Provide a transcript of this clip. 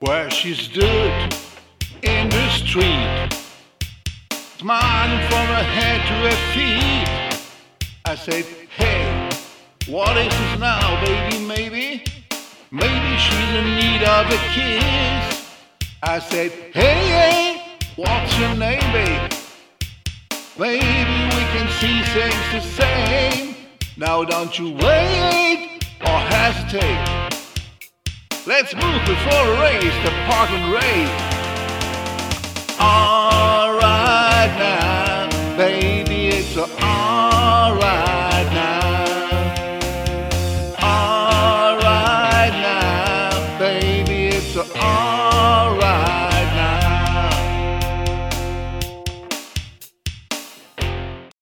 where she stood in the street, smiling from her head to her feet. I said, hey, what is this now, baby? Maybe she's in need of a kiss. I said, hey, what's your name, babe? Maybe we can see things the same. Now don't you wait or hesitate. Let's move before a race, the parking race. Alright now, baby, it's alright now. Alright now, baby, it's alright.